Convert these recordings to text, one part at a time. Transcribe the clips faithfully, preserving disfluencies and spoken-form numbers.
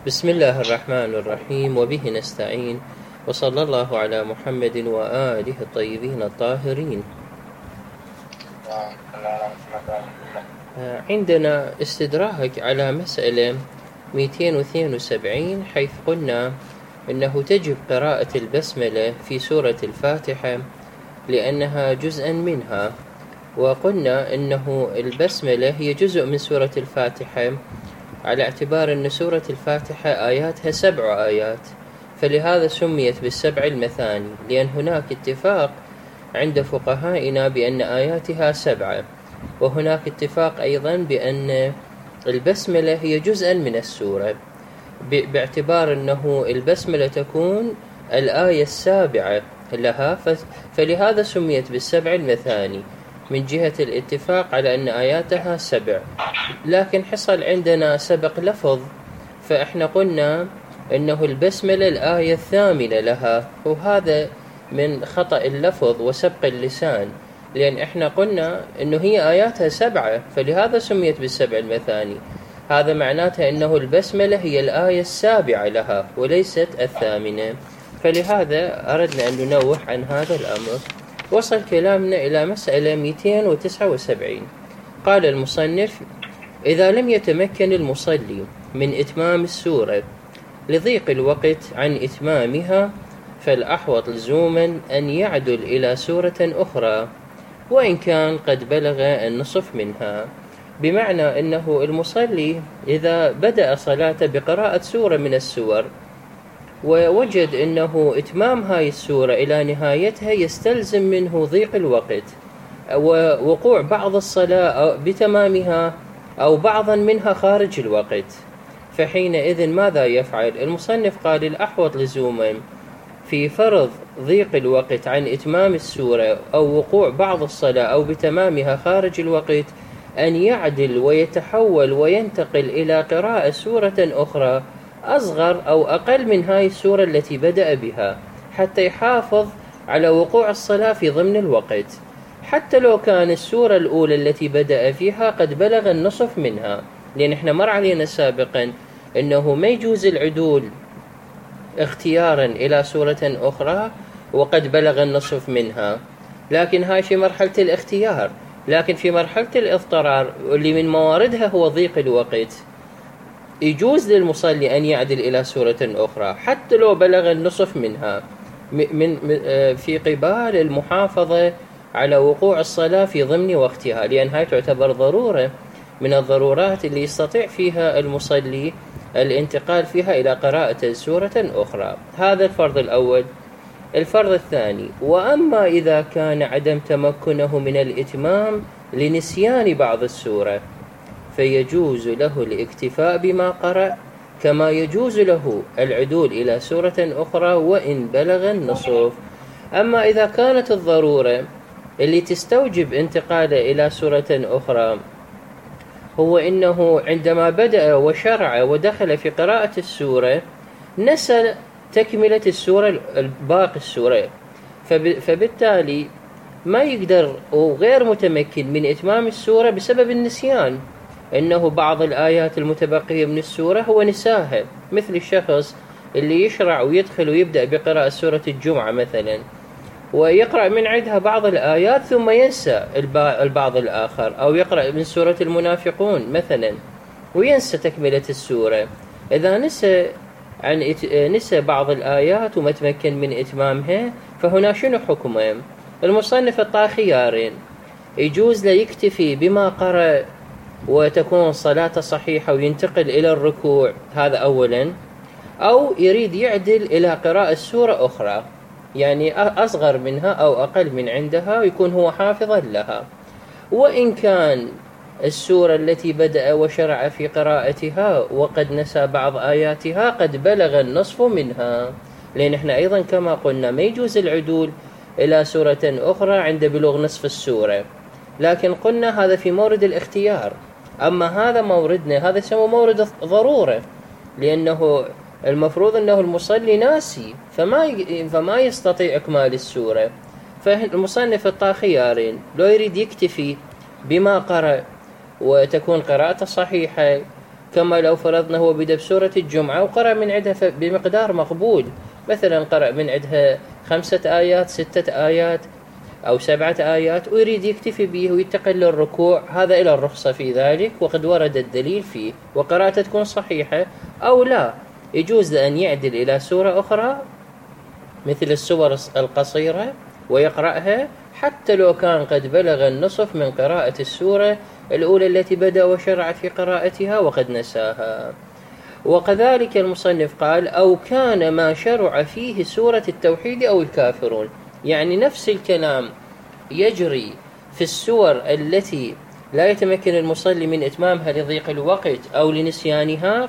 بسم الله الرحمن الرحيم وبه نستعين وصلى الله على محمد وآله الطيبين الطاهرين. عندنا استدراك على مسألة مئتين واثنين وسبعين، حيث قلنا إنه تجب قراءة البسملة في سورة الفاتحة لأنها جزءا منها، وقلنا إنه البسملة هي جزء من سورة الفاتحة على اعتبار أن سورة الفاتحة آياتها سبع آيات، فلهذا سميت بالسبع المثاني، لأن هناك اتفاق عند فقهائنا بأن آياتها سبعة، وهناك اتفاق أيضا بأن البسملة هي جزءا من السورة، باعتبار أنه البسملة تكون الآية السابعة لها، فلهذا سميت بالسبع المثاني من جهة الاتفاق على أن آياتها سبع. لكن حصل عندنا سبق لفظ، فإحنا قلنا أنه البسملة الآية الثامنة لها، وهذا من خطأ اللفظ وسبق اللسان، لأن إحنا قلنا أنه هي آياتها سبعة، فلهذا سميت بالسبع المثاني. هذا معناتها أنه البسملة هي الآية السابعة لها وليست الثامنة، فلهذا أردنا أن ننوه عن هذا الأمر. وصل كلامنا إلى مسألة مئتين وتسعة وسبعين. قال المصنف: إذا لم يتمكن المصلي من إتمام السورة لضيق الوقت عن إتمامها، فالأحوط لزوما أن يعدل إلى سورة أخرى وإن كان قد بلغ النصف منها، بمعنى أنه المصلي إذا بدأ صلاته بقراءة سورة من السور ووجد أنه إتمام هاي السورة إلى نهايتها يستلزم منه ضيق الوقت ووقوع بعض الصلاة بتمامها أو بعضا منها خارج الوقت، فحينئذ ماذا يفعل؟ المصنف قال: الأحوط لزوما في فرض ضيق الوقت عن إتمام السورة أو وقوع بعض الصلاة أو بتمامها خارج الوقت أن يعدل ويتحول وينتقل إلى قراءة سورة أخرى أصغر أو أقل من هاي السورة التي بدأ بها، حتى يحافظ على وقوع الصلاة في ضمن الوقت، حتى لو كان السورة الأولى التي بدأ فيها قد بلغ النصف منها، لأن احنا مر علينا سابقا أنه ما يجوز العدول اختيارا إلى سورة أخرى وقد بلغ النصف منها، لكن هاي في مرحلة الاختيار. لكن في مرحلة الاضطرار اللي من مواردها هو ضيق الوقت، يجوز للمصلي أن يعدل إلى سورة أخرى حتى لو بلغ النصف منها، من في قبال المحافظة على وقوع الصلاة في ضمن وقتها، لأن هاي تعتبر ضرورة من الضرورات اللي يستطيع فيها المصلي الانتقال فيها إلى قراءة سورة أخرى. هذا الفرض الأول. الفرض الثاني: وأما إذا كان عدم تمكنه من الإتمام لنسيان بعض السورة، فيجوز له الاكتفاء بما قرأ، كما يجوز له العدول إلى سورة أخرى وإن بلغ النصف. أما إذا كانت الضرورة اللي تستوجب انتقاله إلى سورة أخرى هو إنه عندما بدأ وشرع ودخل في قراءة السورة نسى تكملة السورة باقي السورة، فبالتالي ما يقدر وغير متمكن من إتمام السورة بسبب النسيان، إنه بعض الآيات المتبقية من السورة هو نساها، مثل الشخص اللي يشرع ويدخل ويبدأ بقراءة سورة الجمعة مثلا ويقرأ من عندها بعض الآيات ثم ينسى البعض الآخر، أو يقرأ من سورة المنافقون مثلا وينسى تكملة السورة. إذا نسى عن نسى بعض الآيات وما تمكن من إتمامها، فهنا شنو حكمه؟ المصنف الطا خيارين: يجوز له يكتفي بما قرأ وتكون صلاته صحيحة وينتقل إلى الركوع، هذا أولا، أو يريد يعدل إلى قراءة سورة أخرى يعني أصغر منها أو أقل من عندها ويكون هو حافظا لها، وإن كان السورة التي بدأ وشرع في قراءتها وقد نسى بعض آياتها قد بلغ النصف منها، لأن احنا أيضا كما قلنا ما يجوز العدول إلى سورة أخرى عند بلوغ نصف السورة، لكن قلنا هذا في مورد الاختيار. أما هذا موردنا هذا يسمى مورد ضرورة، لأنه المفروض أنه المصلي ناسي فما فما يستطيع إكمال السورة، فالمصنف الطا خيارين: لو يريد يكتفي بما قرأ وتكون قراءته صحيحة كما لو فرضنا هو بدأ بسورة الجمعة وقرأ من عندها بمقدار مقبول، مثلا قرأ من عندها خمسة آيات ستة آيات أو سبعة آيات ويريد يكتفي به ويتقل الركوع، هذا إلى الرخصة في ذلك وقد ورد الدليل فيه وقراءته تكون صحيحة. أو لا، يجوز لأن يعدل إلى سورة أخرى مثل السور القصيرة ويقرأها حتى لو كان قد بلغ النصف من قراءة السورة الأولى التي بدأ وشرع في قراءتها وقد نساها. وكذلك المصنف قال أو كان ما شرع فيه سورة التوحيد أو الكافرون، يعني نفس الكلام يجري في السور التي لا يتمكن المصلي من إتمامها لضيق الوقت أو لنسيانها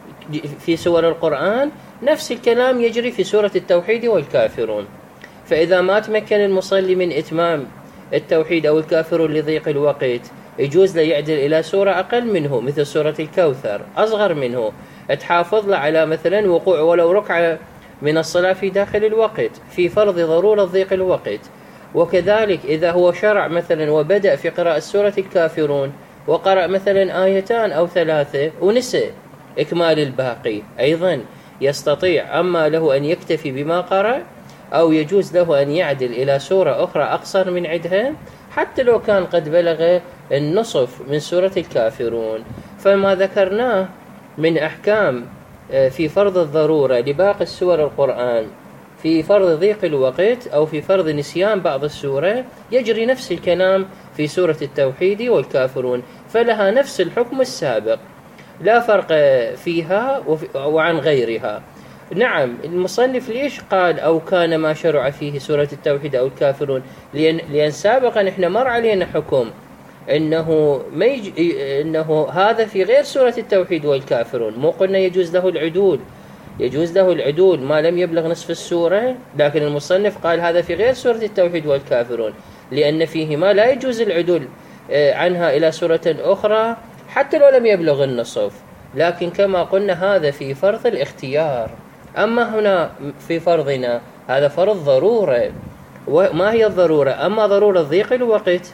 في سور القرآن، نفس الكلام يجري في سورة التوحيد والكافرون. فإذا ما تمكن المصلي من إتمام التوحيد أو الكافرون لضيق الوقت يجوز له يعدل إلى سورة أقل منه مثل سورة الكوثر أصغر منه، تحافظ له على مثلا وقوع ولو ركعة من الصلاة في داخل الوقت في فرض ضرورة ضيق الوقت. وكذلك إذا هو شرع مثلا وبدأ في قراءة سورة الكافرون وقرأ مثلا آيتان أو ثلاثة ونسى إكمال الباقي، أيضا يستطيع أما له أن يكتفي بما قرأ أو يجوز له أن يعدل إلى سورة أخرى أقصر من عدها حتى لو كان قد بلغ النصف من سورة الكافرون. فما ذكرناه من أحكام في فرض الضرورة لباقي السور القرآن في فرض ضيق الوقت أو في فرض نسيان بعض السورة يجري نفس الكلام في سورة التوحيد والكافرون، فلها نفس الحكم السابق لا فرق فيها وعن غيرها. نعم، المصنف ليش قال أو كان ما شرع فيه سورة التوحيد أو الكافرون؟ لأن, لأن سابقا إحنا مر علينا حكم إنه, ما يج... إنه هذا في غير سورة التوحيد والكافرون، مو قلنا يجوز له العدول، يجوز له العدول ما لم يبلغ نصف السورة، لكن المصنف قال هذا في غير سورة التوحيد والكافرون لأن فيهما لا يجوز العدول عنها إلى سورة أخرى حتى لو لم يبلغ النصف. لكن كما قلنا هذا في فرض الاختيار، أما هنا في فرضنا هذا فرض ضرورة. وما هي الضرورة؟ أما ضرورة ضيق الوقت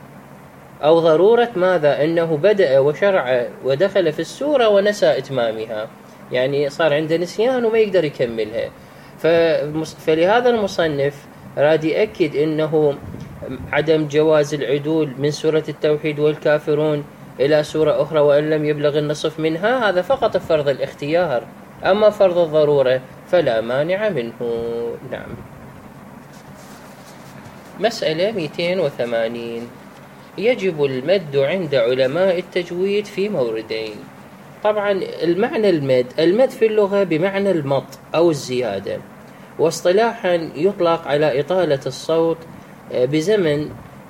أو ضرورة ماذا؟ أنه بدأ وشرع ودخل في السورة ونسى إتمامها، يعني صار عنده نسيان وما يقدر يكملها. فلهذا المصنف راد يأكد أنه عدم جواز العدول من سورة التوحيد والكافرون إلى سورة أخرى وإن لم يبلغ النصف منها، هذا فقط فرض الاختيار، أما فرض الضرورة فلا مانع منه. نعم. مسألة مئتين وثمانين، يجب المد عند علماء التجويد في موردين. طبعا المعنى المد، المد في اللغة بمعنى المط أو الزيادة، واصطلاحا يطلق على إطالة الصوت بزمن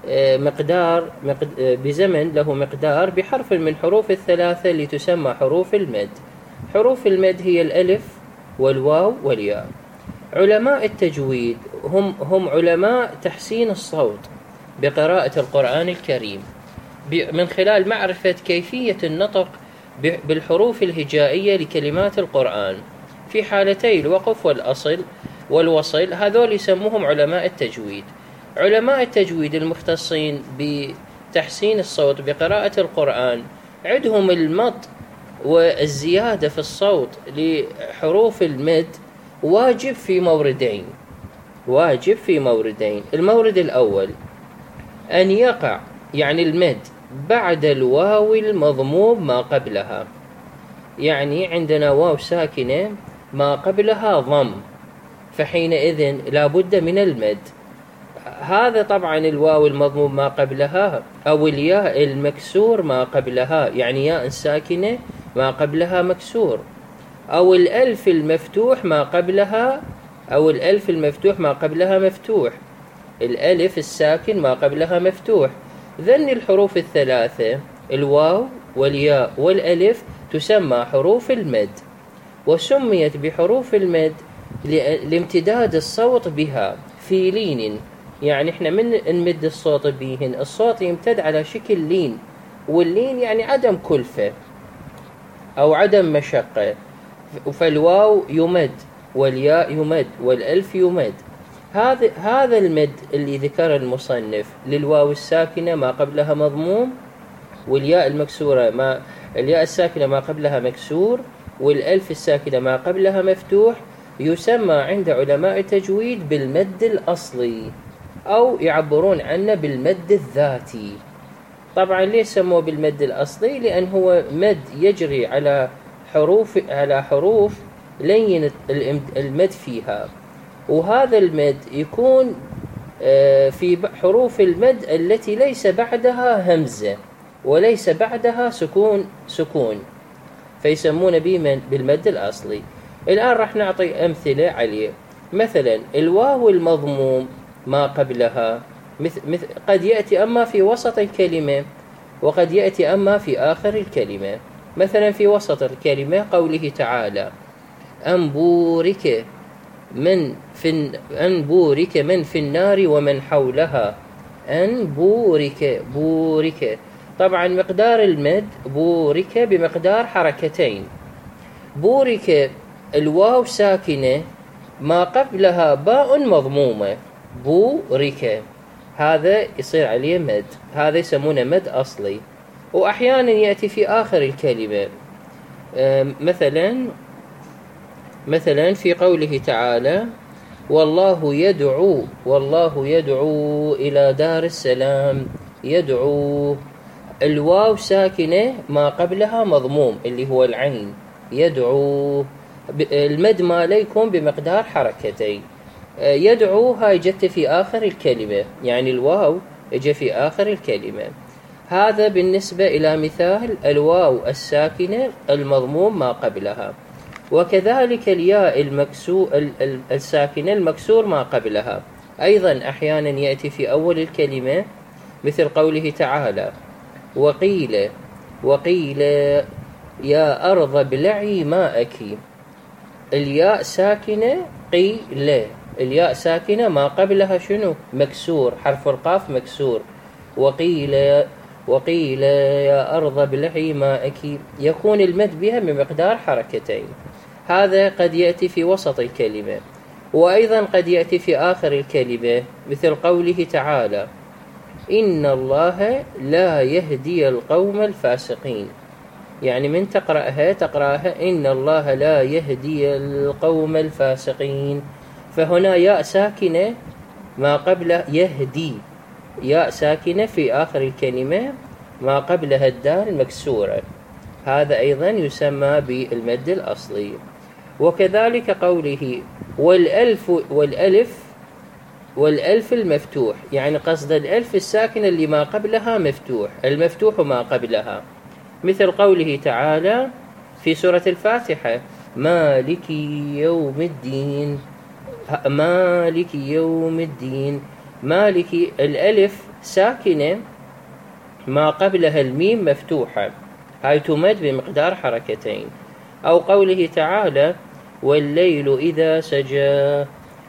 مقدار بزمن له مقدار بحرف من حروف الثلاثة اللي تسمى حروف المد. حروف المد هي الألف والواو والياء. علماء التجويد هم هم علماء تحسين الصوت بقراءة القرآن الكريم من خلال معرفة كيفية النطق بالحروف الهجائية لكلمات القرآن في حالتي الوقف والأصل والوصل، هذول يسموهم علماء التجويد. علماء التجويد المختصين بتحسين الصوت بقراءة القرآن عندهم المط والزيادة في الصوت لحروف المد واجب في موردين، واجب في موردين. المورد الأول أن يقع يعني المد بعد الواو المضموم ما قبلها، يعني عندنا واو ساكنة ما قبلها ضم، فحينئذ لا بد من المد. هذا طبعا الواو المضموم ما قبلها أو الياء المكسور ما قبلها، يعني ياء ساكنة ما قبلها مكسور، أو الألف المفتوح ما قبلها أو الألف المفتوح ما قبلها مفتوح، الألف الساكن ما قبلها مفتوح. ذن الحروف الثلاثة الواو والياء والألف تسمى حروف المد، وسميت بحروف المد لامتداد الصوت بها في لين، يعني احنا من نمد الصوت بهن الصوت يمتد على شكل لين، واللين يعني عدم كلفة أو عدم مشقة. فالواو يمد والياء يمد والألف يمد. هذا هذا المد اللي ذكر المصنف للواو الساكنة ما قبلها مضموم والياء المكسورة ما الياء الساكنة ما قبلها مكسور والألف الساكنة ما قبلها مفتوح، يسمى عند علماء التجويد بالمد الأصلي، أو يعبرون عنه بالمد الذاتي. طبعا ليش سموه بالمد الأصلي؟ لأن هو مد يجري على حروف على حروف لين المد فيها، وهذا المد يكون في حروف المد التي ليس بعدها همزة وليس بعدها سكون سكون فيسمون به بالمد الأصلي. الآن راح نعطي أمثلة عليه. مثلا الواو المضموم ما قبلها مثل مثل قد يأتي أما في وسط الكلمة وقد يأتي أما في آخر الكلمة. مثلا في وسط الكلمة قوله تعالى أن بورك من في أن بورك من في النار ومن حولها، أن بورك بورك. طبعا مقدار المد بورك بمقدار حركتين. بورك الواو ساكنة ما قبلها باء مضمومة، بورك، هذا يصير عليه مد، هذا يسمونه مد أصلي. وأحيانا يأتي في آخر الكلمة، مثلا مثلا في قوله تعالى والله يدعو والله يدعو إلى دار السلام، يدعو الواو ساكنة ما قبلها مضموم اللي هو العين، يدعو، المد ماليكم بمقدار حركتين. يدعو هاي جت في آخر الكلمة، يعني الواو اجى في آخر الكلمة. هذا بالنسبة إلى مثال الواو الساكنة المضموم ما قبلها. وكذلك الياء المكسور الساكنة المكسور ما قبلها أيضا أحيانا يأتي في أول الكلمة، مثل قوله تعالى وقيل وقيل يا أرض ابلعي ماءك، الياء ساكنة قيل، الياء ساكنة ما قبلها شنو؟ مكسور، حرف القاف مكسور. وقيل وقيل يا أرض ابلعي ماءك، يكون المد بها بمقدار حركتين. هذا قد يأتي في وسط الكلمة، وأيضا قد يأتي في آخر الكلمة، مثل قوله تعالى إن الله لا يهدي القوم الفاسقين، يعني من تقرأها تقرأها إن الله لا يهدي القوم الفاسقين. فهنا ياء ساكنة ما قبل يهدي، ياء ساكنة في آخر الكلمة ما قبلها الدال مكسورة، هذا أيضا يسمى بالمد الأصلي. وكذلك قوله والألف والألف والألف المفتوح، يعني قصد الألف الساكنة اللي ما قبلها مفتوح، المفتوح ما قبلها، مثل قوله تعالى في سورة الفاتحة مالك يوم الدين، مالك يوم الدين، مالك الألف ساكنة ما قبلها الميم مفتوحة، هاي تمد بمقدار حركتين. أو قوله تعالى والليل إذا سجى،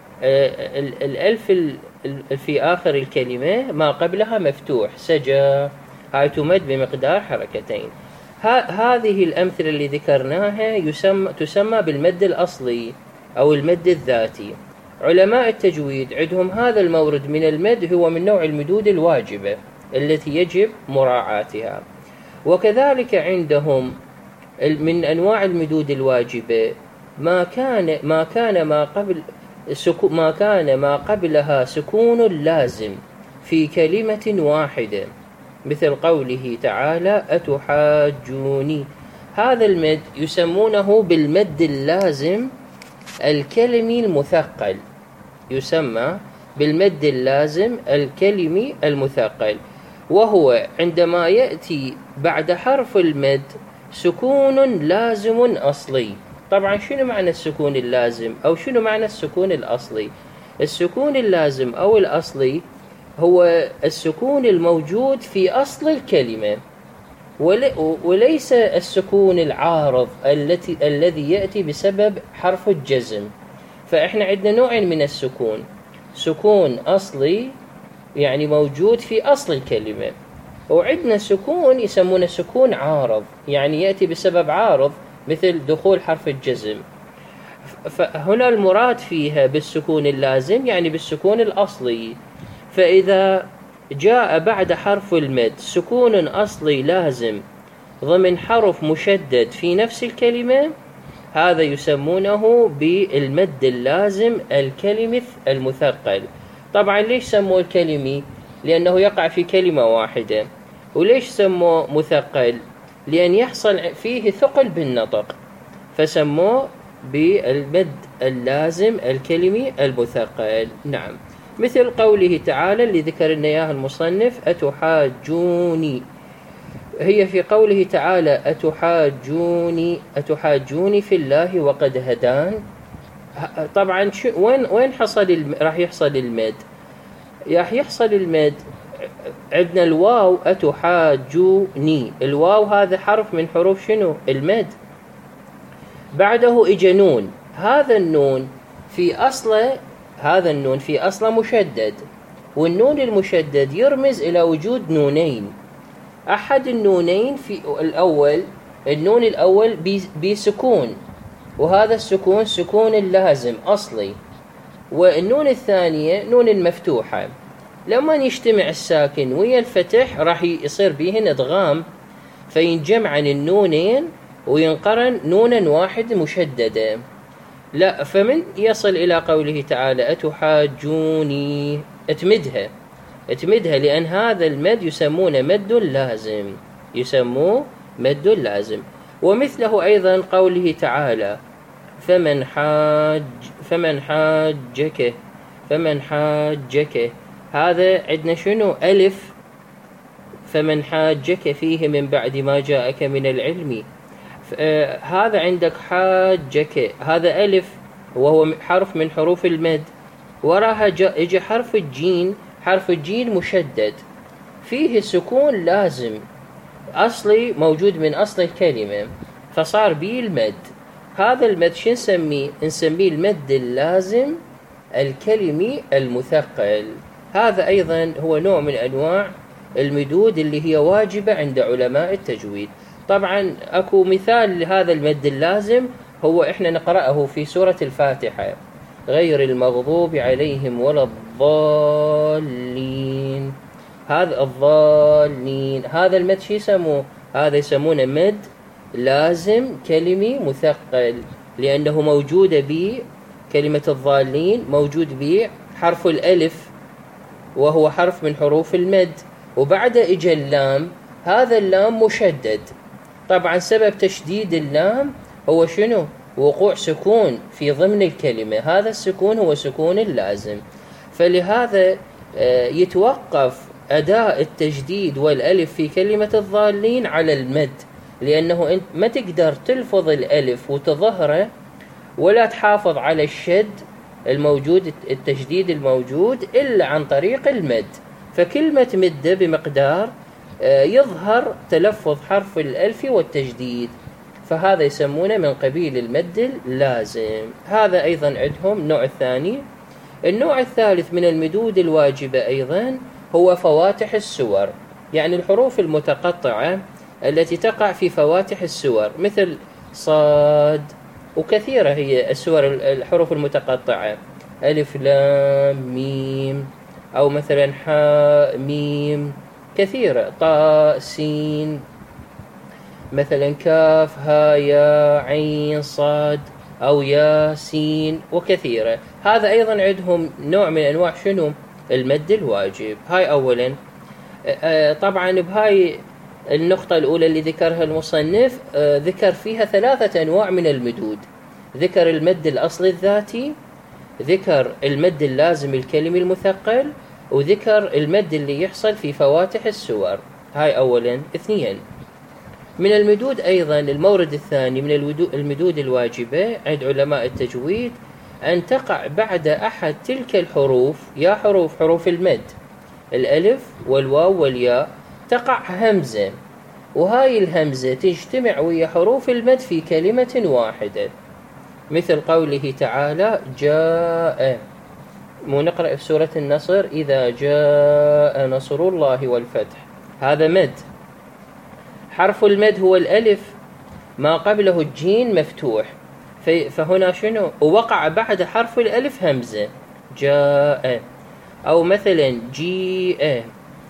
الألف في آخر الكلمة ما قبلها مفتوح، سجى، هاي تمد بمقدار حركتين. هذه الأمثلة اللي ذكرناها يسمى تسمى بالمد الأصلي أو المد الذاتي. علماء التجويد عندهم هذا المورد من المد هو من نوع المدود الواجبة التي يجب مراعاتها. وكذلك عندهم من أنواع المدود الواجبة ما كان ما كان ما قبل ما كان ما قبلها سكون لازم في كلمة واحدة، مثل قوله تعالى أتحاجوني، هذا المد يسمونه بالمد اللازم الكلمي المثقل، يسمى بالمد اللازم الكلمي المثقل، وهو عندما يأتي بعد حرف المد سكون لازم أصلي. طبعا شنو معنى السكون اللازم أو شنو معنى السكون الأصلي؟ السكون اللازم أو الأصلي هو السكون الموجود في أصل الكلمة، وليس السكون العارض التي الذي يأتي بسبب حرف الجزم. فإحنا عندنا نوعين من السكون، سكون أصلي يعني موجود في أصل الكلمة، وعندنا سكون يسمونه سكون عارض يعني يأتي بسبب عارض مثل دخول حرف الجزم. فهنا المراد فيها بالسكون اللازم يعني بالسكون الأصلي. فإذا جاء بعد حرف المد سكون أصلي لازم ضمن حرف مشدد في نفس الكلمة، هذا يسمونه بالمد اللازم الكلمي المثقل. طبعا ليش سموه الكلمي؟ لأنه يقع في كلمة واحدة. وليش سموه مثقل؟ لأن يحصل فيه ثقل بالنطق، فسموه بالمد اللازم الكلمي المثقل. نعم، مثل قوله تعالى اللي ذكر لنا إياه المصنف: أتحاجوني. هي في قوله تعالى: أتحاجوني أتحاجوني في الله وقد هدان. طبعا وين وين حصل راح يحصل المد؟ راح يحصل المد عندنا الواو أتحاجوني، الواو هذا حرف من حروف شنو؟ المد. بعده إجا نون، هذا النون في أصله هذا النون في أصله مشدد، والنون المشدد يرمز إلى وجود نونين. أحد النونين في الأول، النون الأول بسكون، وهذا السكون سكون اللازم أصلي، والنون الثانية نون المفتوحة. لما يجتمع الساكن ويا الفتح راح يصير بهن إدغام، فينجمع عن النونين وينقرن نونا واحد مشددة. لا، فمن يصل إلى قوله تعالى: أتحاجوني، اتمدها اتمدها لأن هذا المد يسمونه مد لازم، يسموه مد لازم. ومثله أيضا قوله تعالى: فمن حاج فمن حاجك فمن حاجك هذا عندنا شنو؟ ألف، فمن حاجك فيه من بعد ما جاءك من العلم. آه هذا عندك حاجك، هذا ألف وهو حرف من حروف المد، وراها اجى حرف الجين، حرف الجين مشدد فيه سكون لازم أصلي موجود من أصل الكلمة، فصار به المد. هذا المد شو نسميه؟ نسميه المد اللازم الكلمي المثقل. هذا أيضا هو نوع من أنواع المدود اللي هي واجبة عند علماء التجويد. طبعا أكو مثال لهذا المد اللازم، هو إحنا نقرأه في سورة الفاتحة: غير المغضوب عليهم ولا الضالين. هذا الضالين هذا المد شو يسموه؟ هذا يسمونه مد لازم كلمي مثقل، لأنه موجود به كلمة الضالين موجود به حرف الألف وهو حرف من حروف المد، وبعد إجا اللام، هذا اللام مشدد. طبعا سبب تشديد اللام هو شنو؟ وقوع سكون في ضمن الكلمة، هذا السكون هو سكون اللازم. فلهذا يتوقف أداء التجديد والألف في كلمة الضالين على المد، لأنه أنت ما تقدر تلفظ الألف وتظهره ولا تحافظ على الشد الموجود، التجديد الموجود، إلا عن طريق المد. فكلمة مد بمقدار يظهر تلفظ حرف الألف والتجديد، فهذا يسمونه من قبيل المد اللازم. هذا أيضا عندهم النوع الثاني. النوع الثالث من المدود الواجبة أيضا هو فواتح السور، يعني الحروف المتقطعة التي تقع في فواتح السور، مثل صاد، وكثيرة هي السور الحروف المتقطعة، ألف لام ميم، أو مثلا حاء ميم، كثيرة، طاء سين، مثلا كاف ها يا عين صاد، أو يا سين، وكثيرة. هذا أيضا عندهم نوع من أنواع شنو؟ المد الواجب. هاي أولا. طبعا بهاي النقطة الأولى اللي ذكرها المصنف ذكر فيها ثلاثة أنواع من المدود. ذكر المد الأصلي الذاتي، ذكر المد اللازم الكلمي المثقل، وذكر المد اللي يحصل في فواتح السور. هاي أولا. اثنين، من المدود أيضا المورد الثاني من المدود الواجبة عند علماء التجويد أن تقع بعد أحد تلك الحروف، يا حروف حروف المد، الألف والواو والياء، تقع همزة، وهاي الهمزة تجتمع ويا حروف المد في كلمة واحدة، مثل قوله تعالى: جاء. مو نقرأ في سورة النصر: إذا جاء نصر الله والفتح، هذا مد. حرف المد هو الألف، ما قبله الجين مفتوح، فهنا شنو؟ ووقع بعد حرف الألف همزة، جاء. أو مثلا جيء،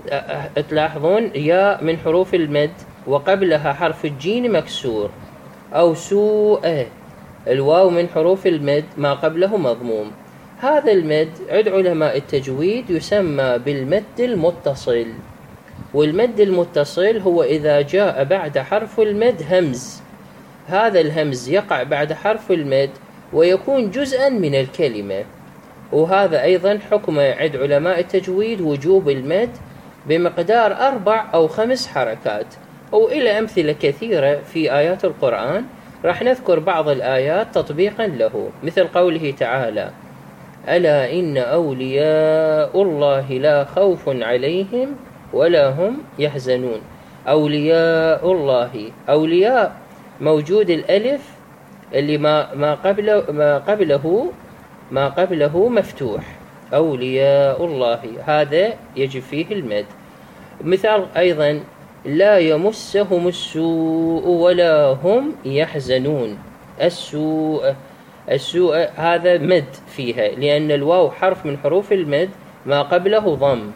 تلاحظون ياء من حروف المد وقبلها حرف الجيم مكسور، أو سوء. الواو من حروف المد ما قبله مضموم. هذا المد عند علماء التجويد يسمى بالمد المتصل. والمد المتصل هو إذا جاء بعد حرف المد همز، هذا الهمز يقع بعد حرف المد ويكون جزءا من الكلمة. وهذا أيضا حكم عند علماء التجويد وجوب المد بمقدار أربع أو خمس حركات، وإلى أمثلة كثيرة في آيات القرآن. راح نذكر بعض الآيات تطبيقا له، مثل قوله تعالى: ألا إن أولياء الله لا خوف عليهم ولا هم يحزنون. أولياء الله، أولياء موجود الألف اللي ما ما قبله ما قبله ما قبله مفتوح، أولياء الله هذا يجب فيه المد. مثال أيضا: لا يمسهم السوء ولا هم يحزنون. السوء السوء هذا مد فيها، لأن الواو حرف من حروف المد ما قبله ضم.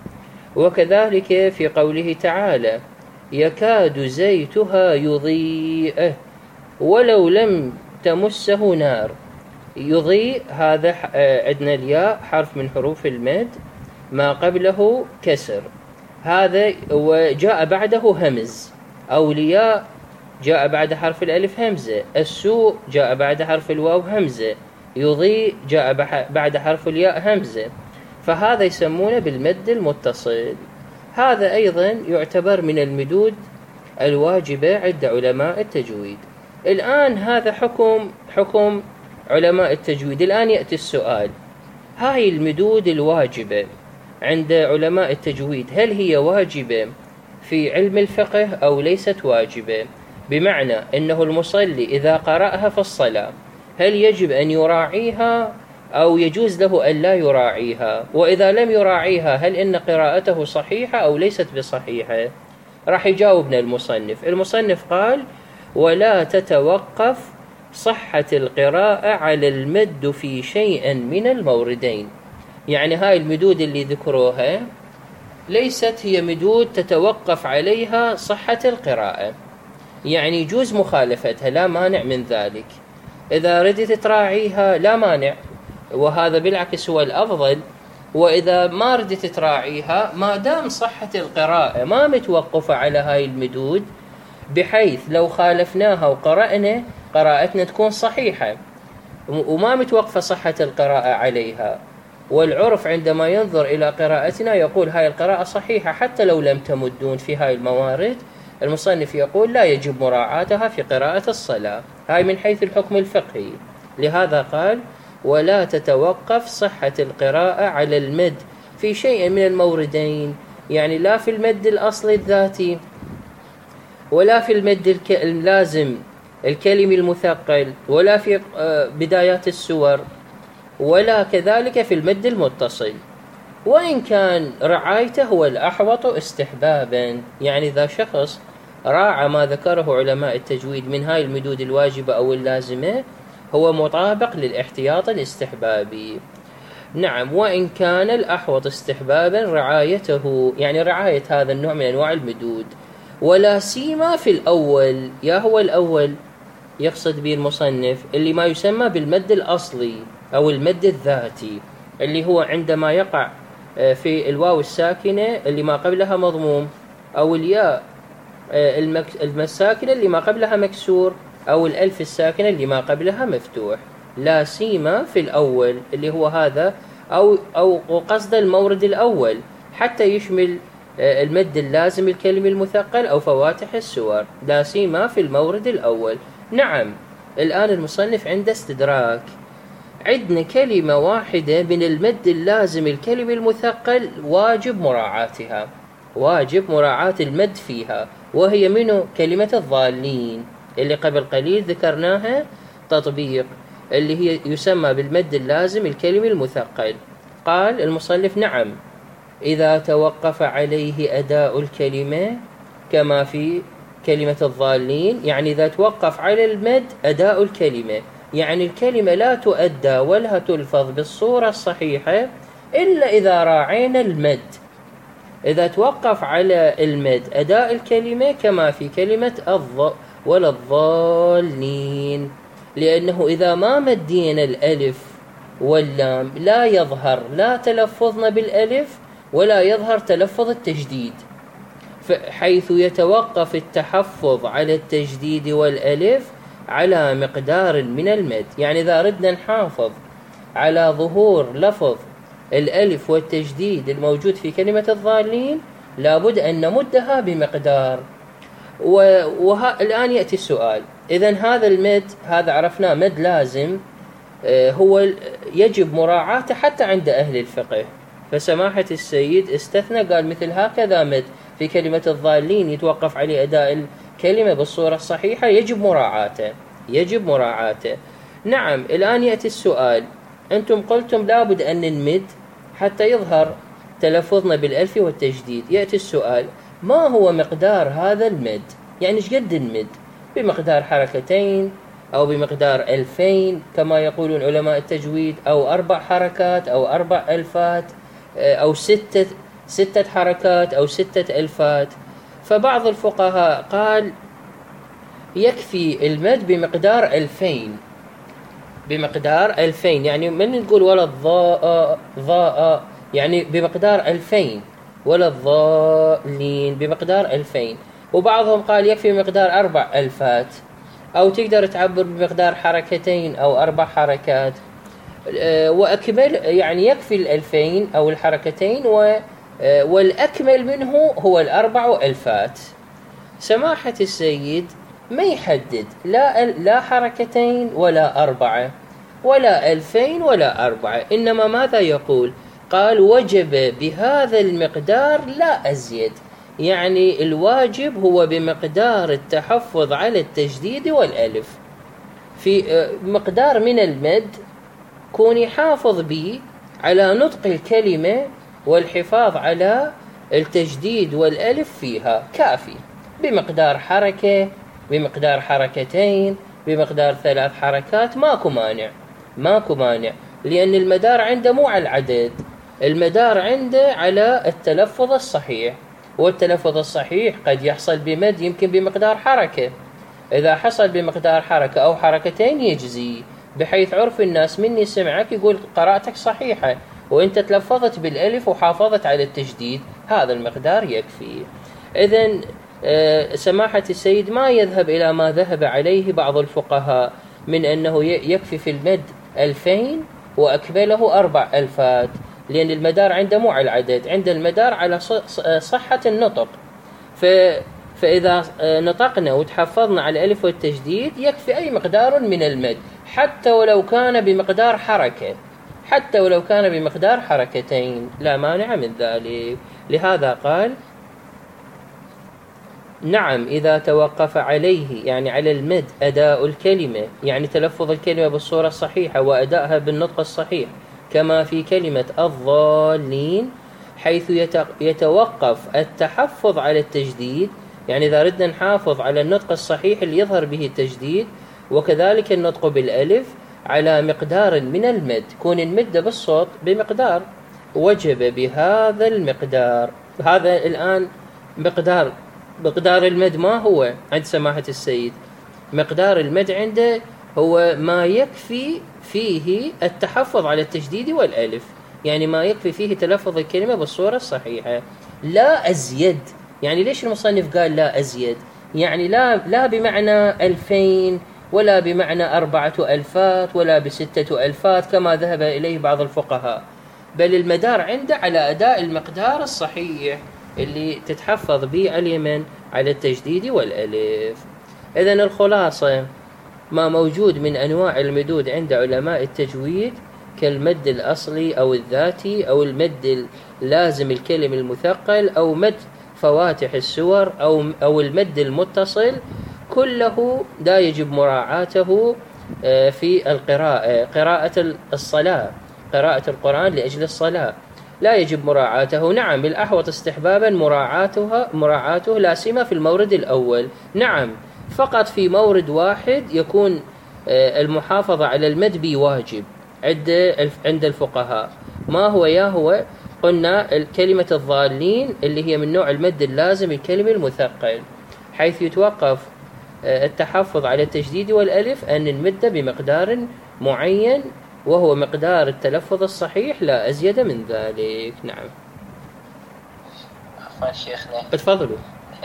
وكذلك في قوله تعالى: يكاد زيتها يضيء ولو لم تمسه نار. يضيء هذا عندنا الياء حرف من حروف المد ما قبله كسر، هذا وجاء بعده همز. أولياء جاء بعد حرف الألف همزة، السوء جاء بعد حرف الواو همزة، يضيء جاء بعد حرف الياء همزة، فهذا يسمونه بالمد المتصل. هذا أيضا يعتبر من المدود الواجبة عند علماء التجويد. الآن هذا حكم حكم علماء التجويد. الآن يأتي السؤال: هاي المدود الواجبة عند علماء التجويد هل هي واجبة في علم الفقه أو ليست واجبة؟ بمعنى أنه المصلي إذا قرأها في الصلاة هل يجب أن يراعيها أو يجوز له أن لا يراعيها؟ وإذا لم يراعيها هل إن قراءته صحيحة أو ليست بصحيحة؟ راح يجاوبنا المصنف. المصنف قال: ولا تتوقف صحة القراءة على المد في شيء من الموردين. يعني هاي المدود اللي ذكروها ليست هي مدود تتوقف عليها صحة القراءة، يعني يجوز مخالفتها، لا مانع من ذلك. إذا ردت تراعيها لا مانع، وهذا بالعكس هو الأفضل. وإذا ما ردت تراعيها، ما دام صحة القراءة ما متوقفة على هاي المدود، بحيث لو خالفناها وقرأنا قراءتنا تكون صحيحة وما متوقفة صحة القراءة عليها. والعرف عندما ينظر إلى قراءتنا يقول هاي القراءة صحيحة حتى لو لم تمدون في هاي الموارد. المصنف يقول لا يجب مراعاتها في قراءة الصلاة، هاي من حيث الحكم الفقهي. لهذا قال: ولا تتوقف صحة القراءة على المد في شيء من الموردين، يعني لا في المد الأصلي الذاتي ولا في المد اللازم الكلمي المثقل ولا في بدايات السور ولا كذلك في المد المتصل، وإن كان رعايته هو الأحوط استحبابا. يعني إذا شخص راعى ما ذكره علماء التجويد من هاي المدود الواجبة أو اللازمة هو مطابق للاحتياط الاستحبابي. نعم، وإن كان الأحوط استحبابا رعايته، يعني رعاية هذا النوع من أنواع المدود، ولا سيما في الأول. يا هو الأول يقصد به المصنف اللي ما يسمى بالمد الأصلي أو المد الذاتي، اللي هو عندما يقع في الواو الساكنة اللي ما قبلها مضموم، أو الياء الساكنة اللي ما قبلها مكسور، أو الألف الساكنة اللي ما قبلها مفتوح. لا سيما في الأول اللي هو هذا، أو أو قصد المورد الأول حتى يشمل المد اللازم الكلمي المثقل أو فواتح السور، لا سيما في المورد الأول. نعم، الآن المصنف عنده استدراك. عندنا كلمة واحدة من المد اللازم الكلمي المثقل واجب مراعاتها، واجب مراعاة المد فيها، وهي منه كلمة الضالين اللي قبل قليل ذكرناها تطبيق، اللي هي يسمى بالمد اللازم الكلمي المثقل. قال المصنف: نعم، إذا توقف عليه أداء الكلمة كما في كلمة الضالين، يعني إذا توقف على المد أداء الكلمة، يعني الكلمة لا تؤدى ولا تلفظ بالصورة الصحيحة إلا إذا راعينا المد. إذا توقف على المد أداء الكلمة كما في كلمة الض ولا الضالين، لأنه إذا ما مدينا الألف واللام لا يظهر لا تلفظنا بالألف ولا يظهر تلفظ التجديد، حيث يتوقف التحفظ على التجديد والألف على مقدار من المد. يعني إذا ردنا نحافظ على ظهور لفظ الألف والتجديد الموجود في كلمة الضالين لابد أن نمدها بمقدار. والآن يأتي السؤال، إذن هذا المد هذا عرفناه مد لازم، هو يجب مراعاته حتى عند أهل الفقه، فسماحة السيد استثنى قال مثل هكذا مد في كلمة الضالين يتوقف عليه أداء الكلمة بالصورة الصحيحة يجب مراعاته يجب مراعاته نعم. الآن يأتي السؤال، أنتم قلتم لابد أن نمد حتى يظهر تلفظنا بالألف والتجديد. يأتي السؤال، ما هو مقدار هذا المد؟ يعني ايش قد نمد؟ بمقدار حركتين أو بمقدار ألفين كما يقولون علماء التجويد، أو أربع حركات أو أربع ألفات، أو ستة ستة حركات أو ستة ألفات. فبعض الفقهاء قال يكفي المد بمقدار ألفين بمقدار ألفين يعني من نقول ولا الضاء ضاء يعني بمقدار ألفين، ولا الضالين بمقدار ألفين. وبعضهم قال يكفي مقدار أربع ألفات، أو تقدر تعبر بمقدار حركتين أو أربع حركات، وأكمل يعني يكفي الألفين أو الحركتين، والأكمل منه هو الأربع ألفات. سماحة السيد ما يحدد لا لا حركتين ولا أربعة ولا ألفين ولا أربعة، إنما ماذا يقول؟ قال وجب بهذا المقدار لا أزيد، يعني الواجب هو بمقدار التحفظ على التجديد والألف في مقدار من المد، كوني حافظ به على نطق الكلمة والحفاظ على التجديد والألف فيها كافي، بمقدار حركة بمقدار حركتين بمقدار ثلاث حركات ماكو مانع ماكو مانع لأن المدار عنده مو على العدد، المدار عنده على التلفظ الصحيح، والتلفظ الصحيح قد يحصل بمد يمكن بمقدار حركة، إذا حصل بمقدار حركة أو حركتين يجزي، بحيث عرف الناس مني سمعك يقول قراءتك صحيحة وإنت تلفظت بالألف وحافظت على التجديد، هذا المقدار يكفي. إذن سماحة السيد ما يذهب إلى ما ذهب عليه بعض الفقهاء من أنه يكفي في المد ألفين وأكمله أربع ألفات، لأن المدار عنده مو على العدد، عند المدار على صحة النطق. فإذا نطقنا وتحفظنا على الألف والتجديد يكفي أي مقدار من المد، حتى ولو كان بمقدار حركة حتى ولو كان بمقدار حركتين لا مانع من ذلك. لهذا قال نعم إذا توقف عليه يعني على المد أداء الكلمة، يعني تلفظ الكلمة بالصورة الصحيحة وأدائها بالنطق الصحيح كما في كلمة الضالين، حيث يتوقف التحفظ على التجديد، يعني إذا ردنا نحافظ على النطق الصحيح اللي يظهر به التجديد، وكذلك النطق بالألف على مقدار من المد، كون المد بالصوت بمقدار، وجب بهذا المقدار. هذا الآن مقدار مقدار المد ما هو عند سماحة السيد؟ مقدار المد عنده هو ما يكفي فيه التحفظ على التجديد والألف، يعني ما يكفي فيه تلفظ الكلمة بالصورة الصحيحة لا أزيد. يعني ليش المصنف قال لا أزيد؟ يعني لا لا بمعنى ألفين ولا بمعنى أربعة ألفات ولا بستة ألفات كما ذهب إليه بعض الفقهاء، بل المدار عنده على أداء المقدار الصحيح اللي تتحفظ به اليمن على التجديد والألف. إذن الخلاصة ما موجود من أنواع المدود عند علماء التجويد كالمد الأصلي أو الذاتي أو المد اللازم الكلم المثقل أو مد فواتح السور أو أو المد المتصل، كله لا يجب مراعاته في القراءة، قراءة الصلاة، قراءة القرآن لأجل الصلاة لا يجب مراعاته. نعم الأحوط استحبابا مراعاتها مراعاته لا سيما في المورد الأول، نعم فقط في مورد واحد يكون المحافظة على المد بواجب عند عند الفقهاء، ما هو يا هو قلنا كلمة الضالين اللي هي من نوع المد اللازم الكلمة المثقل، حيث يتوقف التحفظ على التشديد والألف أن المد بمقدار معين وهو مقدار التلفظ الصحيح لا أزيد من ذلك. نعم. عفوا شيخنا. اتفضلوا.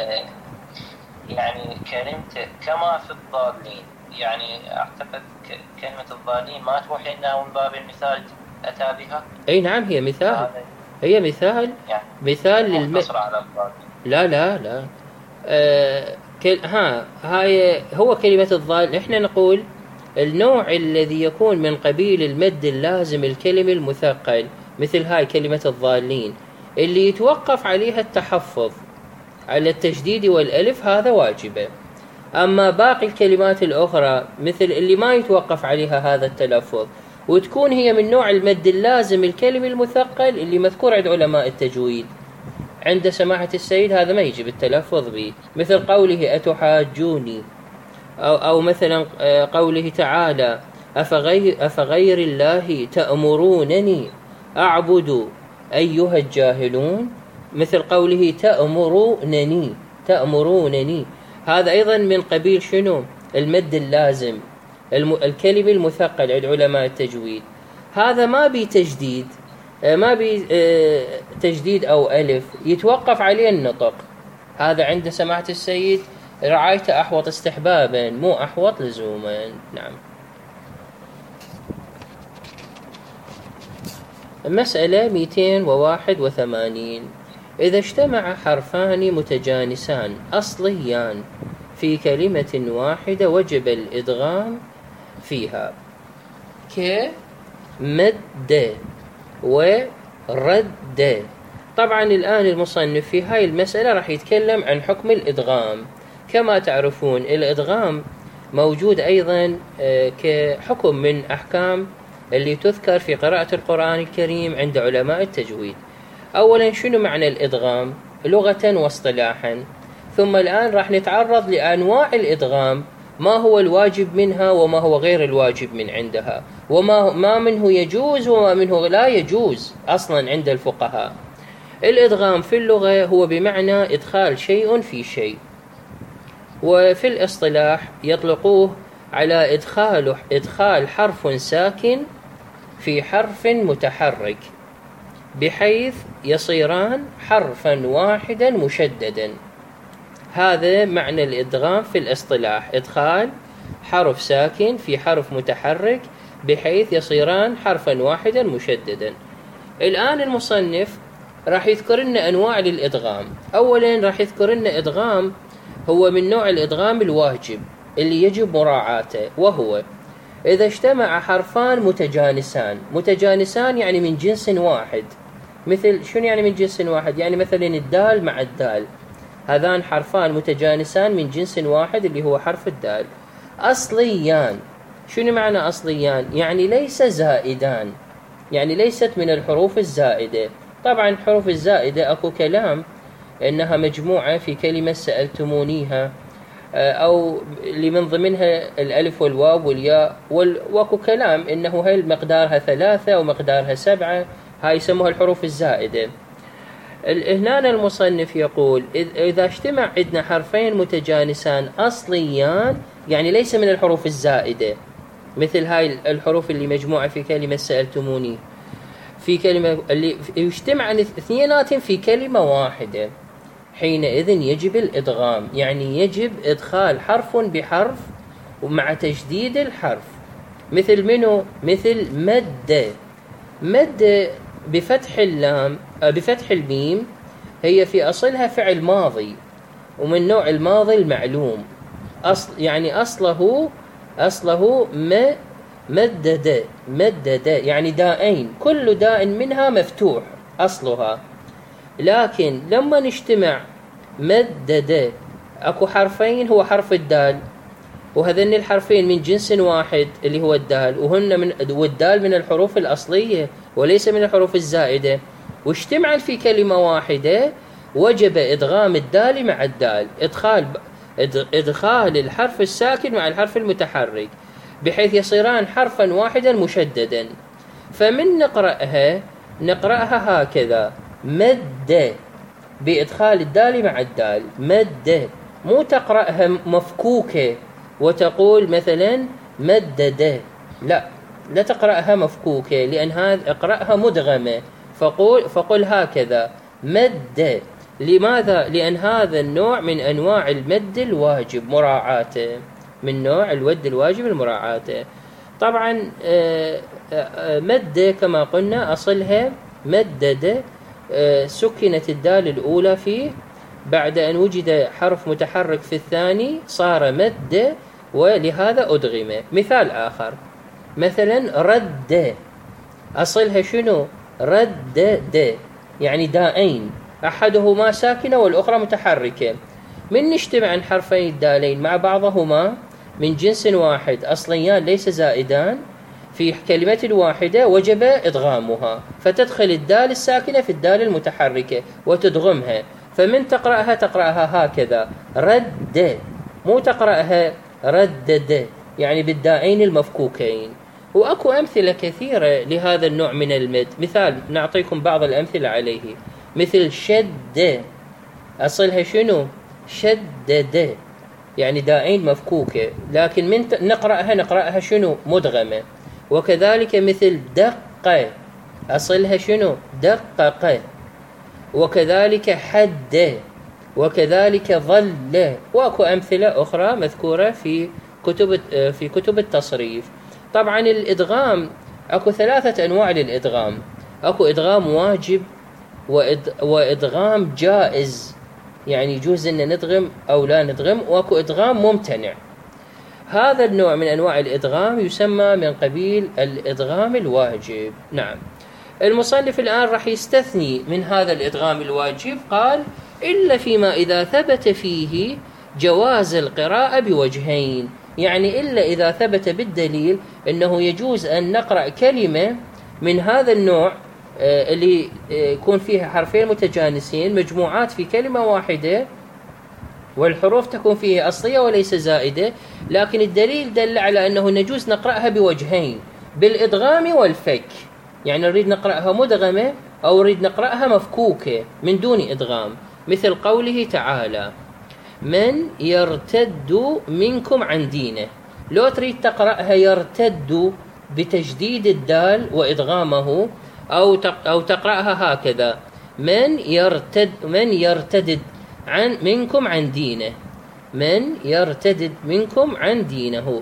يعني كلمة كما في الضالين، يعني أعتقد كلمة الضالين ما توحي أنها من باب المثال أتى بها. أي نعم، هي مثال، هي مثال، يعني مثال للم... على الضالين. لا لا لا آه... كل... ها هاي هو كلمة الضال. إحنا نقول النوع الذي يكون من قبيل المد اللازم الكلمة المثقل، مثل هاي كلمة الضالين اللي يتوقف عليها التحفظ على التشديد والألف، هذا واجبة. أما باقي الكلمات الأخرى مثل اللي ما يتوقف عليها هذا التلفظ وتكون هي من نوع المد اللازم الكلمة المثقل اللي مذكور عند علماء التجويد عند سماحة السيد، هذا ما يجب التلفظ به، مثل قوله أتحاجوني، أو, أو مثلا قوله تعالى أفغير, أفغير الله تأمرونني أعبد أيها الجاهلون، مثل قوله تأمرونني تأمرونني، هذا أيضا من قبيل شنو؟ المد اللازم الم... الكلمة المثقل عند علماء التجويد. هذا ما بي تجديد، ما بي تجديد أو ألف يتوقف عليه النطق، هذا عند سماحة السيد رعايته أحوط استحبابا مو أحوط لزوما. نعم. مسألة مئتين وواحد وثمانين. إذا اجتمع حرفان متجانسان أصليان في كلمة واحدة وجب الإدغام فيها كمد ورد. طبعا الآن المصنف في هاي المسألة راح يتكلم عن حكم الإدغام. كما تعرفون الإدغام موجود أيضا كحكم من أحكام اللي تذكر في قراءة القرآن الكريم عند علماء التجويد. أولا شنو معنى الإدغام لغة واصطلاحا، ثم الآن راح نتعرض لأنواع الإدغام، ما هو الواجب منها وما هو غير الواجب من عندها، وما ما منه يجوز وما منه لا يجوز أصلا عند الفقهاء. الإدغام في اللغة هو بمعنى إدخال شيء في شيء، وفي الاصطلاح يطلقوه على إدخال إدخال حرف ساكن في حرف متحرك بحيث يصيران حرفا واحدا مشددا. هذا معنى الإدغام في الاصطلاح، إدخال حرف ساكن في حرف متحرك بحيث يصيران حرفا واحدا مشددا. الآن المصنف راح يذكر لنا أنواع للإدغام. أولا راح يذكر لنا إدغام هو من نوع الإدغام الواجب اللي يجب مراعاته، وهو إذا اجتمع حرفان متجانسان. متجانسان يعني من جنس واحد. مثل شنو يعني من جنس واحد؟ يعني مثلا الدال مع الدال، هذان حرفان متجانسان من جنس واحد اللي هو حرف الدال. أصليان، شنو معنى أصليان؟ يعني ليس زائدان، يعني ليست من الحروف الزائدة. طبعا الحروف الزائدة أكو كلام إنها مجموعة في كلمة سألتمونيها، أو اللي من ضمنها الألف والواو والياء، وأكو كلام إنه هاي مقدارها ثلاثة ومقدارها سبعة، هاي يسموها الحروف الزائدة. هنا المصنف يقول إذا اجتمع عندنا حرفين متجانسان أصليان يعني ليس من الحروف الزائدة، مثل هاي الحروف اللي مجموعة في كلمة سألتموني، في كلمة اللي يجتمع اثنينات في كلمة واحدة، حينئذ يجب الإدغام، يعني يجب إدخال حرف بحرف ومع تجديد الحرف. مثل منه؟ مثل مد. مد بفتح اللام بفتح الميم، هي في أصلها فعل ماضي ومن نوع الماضي المعلوم، أصل يعني أصله أصله م مدد مدد يعني دائين، كل داء منها مفتوح أصلها. لكن لما نجتمع مدد أكو حرفين، هو حرف الدال، وهذين الحرفين من جنس واحد اللي هو الدال، وهن من والدال من الحروف الأصلية وليس من الحروف الزائدة، واجتمعت في كلمة واحدة، وجب إدغام الدال مع الدال، إدخال إدخال الحرف الساكن مع الحرف المتحرك بحيث يصيران حرفا واحدا مشددا. فمن نقرأها نقرأها هكذا مد بإدخال الدال مع الدال، مد، مو تقرأها مفكوكة وتقول مثلا مدد، لا لا تقرأها مفكوكة، لأن هذا اقرأها مدغمة، فقول فقل هكذا مد. لماذا؟ لأن هذا النوع من أنواع المد الواجب مراعاته، من نوع الود الواجب المراعاته. طبعا مد كما قلنا أصلها مدد، سكنت الدال الأولى فيه، بعد أن وجد حرف متحرك في الثاني صار مد، ولهذا أدغم. مثال آخر مثلا رد، أصلها شنو؟ ردد، يعني دائين، أحدهما ساكنة والأخرى متحركة. من نجتمع عن حرفين الدالين مع بعضهما من جنس واحد أصليان ليس زائدان في كلمة واحدة، وجب إدغامها، فتدخل الدال الساكنة في الدال المتحركة وتدغمها. فمن تقرأها تقرأها هكذا رد، مو تقرأها ردد، يعني بالدائين المفكوكين. وأكو أمثلة كثيرة لهذا النوع من المد. مثال نعطيكم بعض الأمثلة عليه، مثل شد، أصلها شنو؟ شدد، يعني دائين مفكوكة، لكن من نقرأها نقرأها شنو؟ مدغمة. وكذلك مثل دق، أصلها شنو؟ دقق. وكذلك حد، وكذلك ظل. وأكو أمثلة أخرى مذكورة في كتب في كتب التصريف. طبعا الإدغام أكو ثلاثة أنواع للإدغام، أكو إدغام واجب وإدغام جائز، يعني يجوز أن ندغم أو لا ندغم، وأكو إدغام ممتنع. هذا النوع من أنواع الإدغام يسمى من قبيل الإدغام الواجب. نعم، المصنف الآن راح يستثني من هذا الإدغام الواجب، قال إلا فيما إذا ثبت فيه جواز القراءة بوجهين، يعني إلا إذا ثبت بالدليل أنه يجوز أن نقرأ كلمة من هذا النوع اللي يكون فيها حرفين متجانسين مجموعات في كلمة واحدة، والحروف تكون فيه أصلية وليس زائدة، لكن الدليل دل على أنه نجوز نقرأها بوجهين، بالإدغام والفك، يعني نريد نقرأها مدغمة أو نريد نقرأها مفكوكة من دون إدغام. مثل قوله تعالى من يرتد منكم عن دينه، لو تريد تقرأها يرتد بتجديد الدال وإدغامه، أو أو تقرأها هكذا من يرتد من يرتدد عن منكم عن دينه، من يرتدد منكم عن دينه.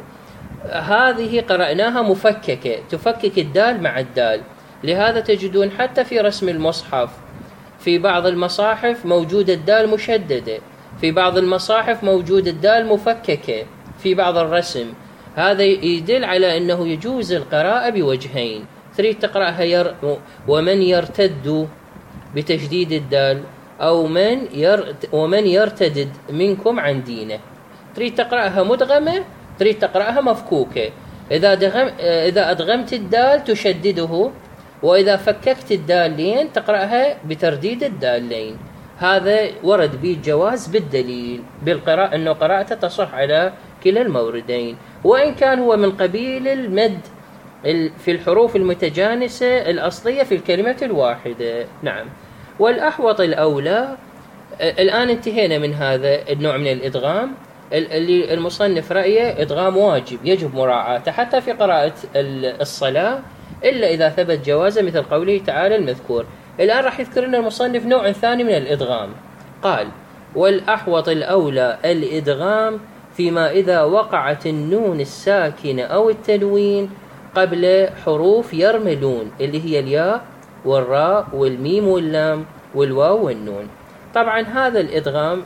هذه قرأناها مفككة، تفكك الدال مع الدال. لهذا تجدون حتى في رسم المصحف في بعض المصاحف موجود الدال مشددة، في بعض المصاحف موجود الدال مفككة في بعض الرسم. هذا يدل على أنه يجوز القراءة بوجهين، تريد تقرأها ير ومن يرتد بتشديد الدال، أو من ير ومن يرتدد منكم عن دينه. تريد تقرأها مدغمة، تريد تقرأها مفكوكة. إذا دغم إذا أدغمت الدال تشدده، وإذا فككت الدالين تقرأها بترديد الدالين. هذا ورد به الجواز بالدليل بالقراءة، أنه قراءته تصح على كلا الموردين، وإن كان هو من قبيل المد في الحروف المتجانسة الأصلية في الكلمة الواحدة. نعم، والأحوط الأولى. الآن انتهينا من هذا النوع من الإدغام اللي المصنف رأيه إدغام واجب يجب مراعاته حتى في قراءة الصلاة، إلا إذا ثبت جوازه، مثل قوله تعالى المذكور. الآن راح يذكر لنا المصنف نوع ثاني من الإدغام، قال والأحوط الأولى الإدغام فيما إذا وقعت النون الساكنة أو التنوين قبل حروف يرملون، اللي هي الياء والراء والميم واللام والواو والنون. طبعا هذا الإدغام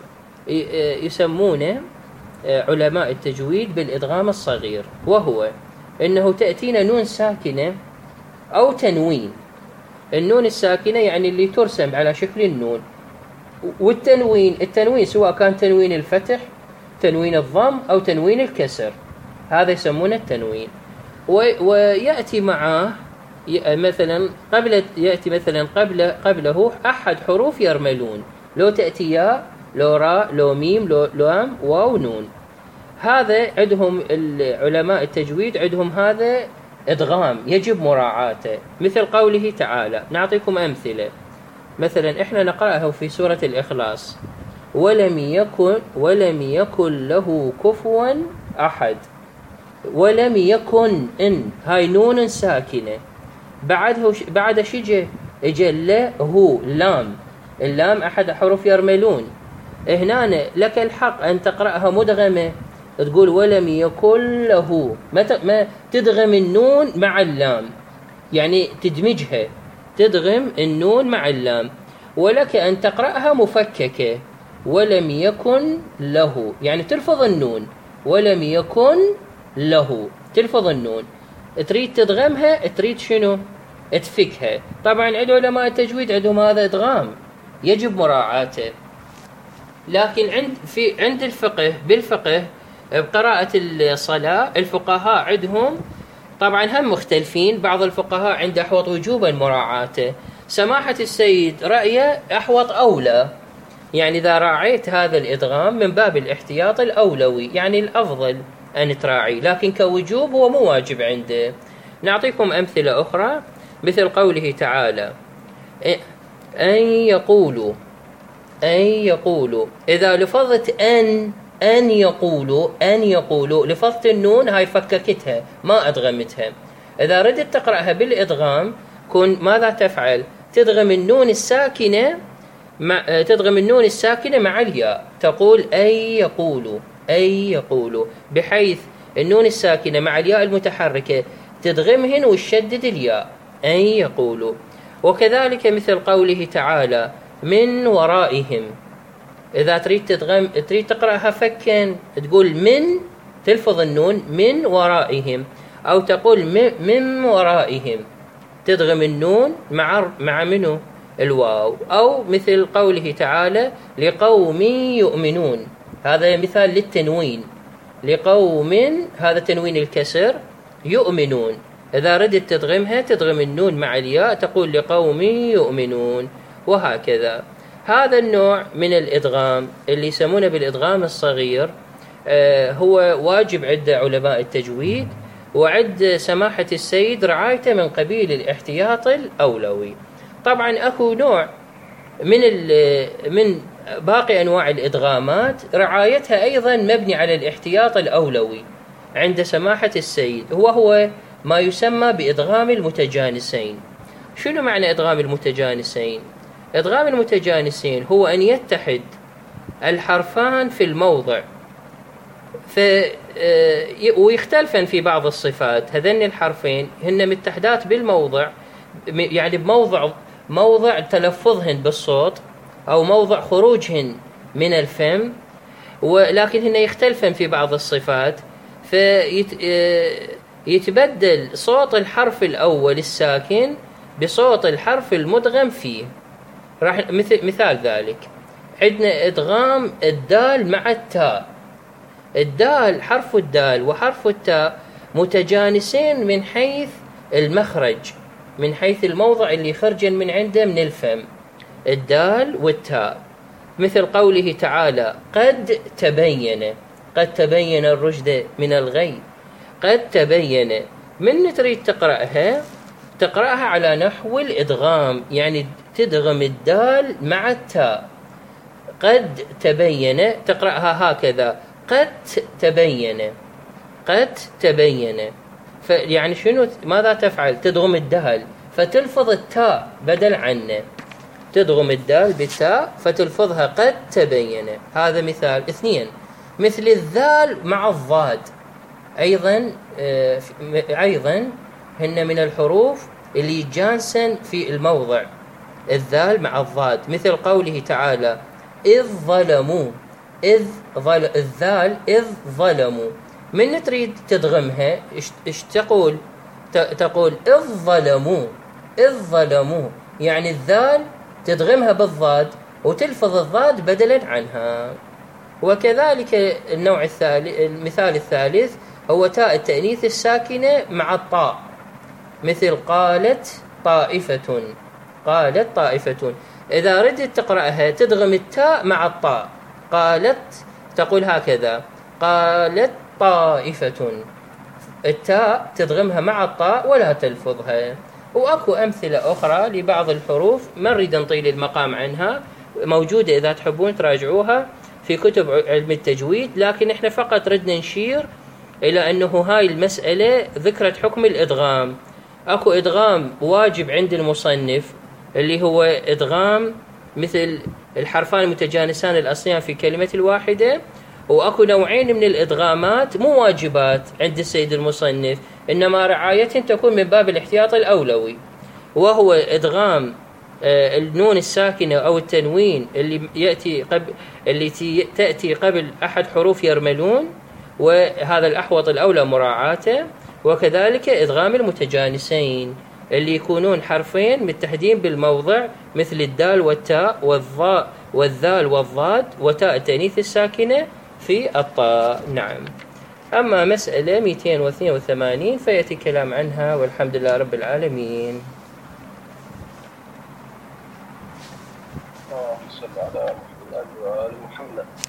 يسمونه علماء التجويد بالإدغام الصغير، وهو أنه تأتينا نون ساكنة أو تنوين. النون الساكنة يعني اللي ترسم على شكل النون، والتنوين التنوين سواء كان تنوين الفتح، تنوين الضم، أو تنوين الكسر، هذا يسمونه التنوين. ويأتي معه مثلا قبل يأتي مثلا قبل قبله أحد حروف يرملون، لو تأتي ياء، لو راء، لو ميم، لو لام، واو، نون. هذا عندهم علماء التجويد عندهم هذا إدغام يجب مراعاته، مثل قوله تعالى. نعطيكم أمثلة. مثلا إحنا نقرأه في سورة الإخلاص: ولم يكن ولم يكن له كفوا أحد. ولم يكن، إن هاي نون ساكنة، بعده بعد شجة اجى له هو لام، اللام أحد حروف يرملون. هنا لك الحق أن تقرأها مدغمة، تقول ولم يكن له، ما تدغم النون مع اللام، يعني تدمجها، تدغم النون مع اللام. ولك أن تقرأها مفككة، ولم يكن له، يعني تلفظ النون، ولم يكن له تلفظ النون. تريد تدغمها، تريد شنو؟ تفكها. طبعا عند علماء التجويد عندهم هذا إدغام يجب مراعاته. لكن عند في عند الفقه، بالفقه بقراءة الصلاة الفقهاء عندهم طبعا هم مختلفين. بعض الفقهاء عنده أحوط وجوبا مراعاته. سماحة السيد رأيه أحوط أولى، يعني إذا راعيت هذا الإدغام من باب الاحتياط الأولوي، يعني الأفضل أن تراعي، لكن كوجوب هو مو واجب عنده. نعطيكم أمثلة أخرى، مثل قوله تعالى: أن يقولوا أن يقولوا. إذا لفظت أن أن يقولوا أن يقولوا لفظت النون، هاي فككتها ما أدغمتها. إذا ردت تقرأها بالإدغام كن ماذا تفعل؟ تدغم النون الساكنة مع تدغم النون الساكنة مع الياء، تقول أن يقولوا أن يقولوا، بحيث النون الساكنة مع الياء المتحركة تدغمهن وتشدد الياء، أن يقولوا. وكذلك مثل قوله تعالى: من ورائهم. إذا تريد تدغم تريد تقرأها فكا، تقول من، تلفظ النون من ورائهم، أو تقول من ورائهم، تدغم النون مع مع منه الواو. أو مثل قوله تعالى: لقوم يؤمنون، هذا مثال للتنوين، لقوم هذا تنوين الكسر، يؤمنون. إذا ردت تدغمها تدغم النون مع الياء، تقول لقوم يؤمنون، وهكذا. هذا النوع من الإدغام اللي يسمونه بالإدغام الصغير آه هو واجب عند علماء التجويد، وعند سماحة السيد رعايته من قبيل الاحتياط الأولوي. طبعا أكو نوع من من باقي أنواع الإدغامات رعايتها أيضا مبني على الاحتياط الأولوي عند سماحة السيد، هو هو ما يسمى بإدغام المتجانسين. شنو معنى إدغام المتجانسين؟ إدغام المتجانسين هو أن يتحد الحرفان في الموضع ف... ويختلفن في بعض الصفات. هذين الحرفين هن متحدات بالموضع، يعني بموضع موضع تلفظهن بالصوت أو موضع خروجهن من الفم، ولكن هن يختلفن في بعض الصفات. فيتبدل صوت الحرف الأول الساكن بصوت الحرف المدغم فيه. راح مثل مثال ذلك عندنا إدغام الدال مع التاء. الدال، حرف الدال وحرف التاء متجانسين من حيث المخرج، من حيث الموضع اللي يخرجن من عنده من الفم، الدال والتاء. مثل قوله تعالى: قد تبين، قد تبين الرشد من الغي، قد تبين. من تريد تقرأها تقرأها على نحو الإدغام، يعني تدغم الدال مع التاء. قد تبين تقرأها هكذا: قد تبين، قد تبين. يعني شنو ماذا تفعل؟ تدغم الدال فتلفظ التاء بدل عنه، تدغم الدال بالتاء فتلفظها قد تبين. هذا مثال. اثنين، مثل الذال مع الضاد، أيضا أيضا هن من الحروف اللي يتجانسن في الموضع، الذال مع الضاد. مثل قوله تعالى: إذ ظلموا، إذ ظل الذال إذ ظلموا. من تريد تدغمها إيش تقول؟ تقول إذ ظلموا، إذ ظلموا، يعني الذال تدغمها بالضاد وتلفظ الضاد بدلا عنها. وكذلك النوع الثالث، المثال الثالث هو تاء التأنيث الساكنة مع الطاء، مثل قالت طائفة، قالت طائفة. إذا ردت تقرأها تدغم التاء مع الطاء، قالت، تقول هكذا: قالت طائفة، التاء تدغمها مع الطاء ولا تلفظها. وأكو أمثلة أخرى لبعض الحروف ما نريد نطيل المقام عنها، موجودة إذا تحبون تراجعوها في كتب علم التجويد، لكن إحنا فقط ردنا نشير إلى أنه هاي المسألة ذكرت حكم الإدغام. أكو إدغام واجب عند المصنف اللي هو إدغام مثل الحرفان المتجانسان الأصليان في كلمة الواحدة، وأكو نوعين من الإدغامات مو واجبات عند السيد المصنف، إنما رعاية تكون من باب الاحتياط الأولوي، وهو إدغام النون الساكنة أو التنوين اللي يأتي قبل اللي تأتي قبل أحد حروف يرملون، وهذا الأحوط الأولى مراعاته. وكذلك إدغام المتجانسين اللي يكونون حرفين متحدين بالموضع مثل الدال والتاء والظاء والذال والضاد وتاء التأنيث الساكنة في الطاء. نعم. أما مسألة مئتين واثنين وثمانين فيأتي كلام عنها، والحمد لله رب العالمين. اللهم صل على محمد.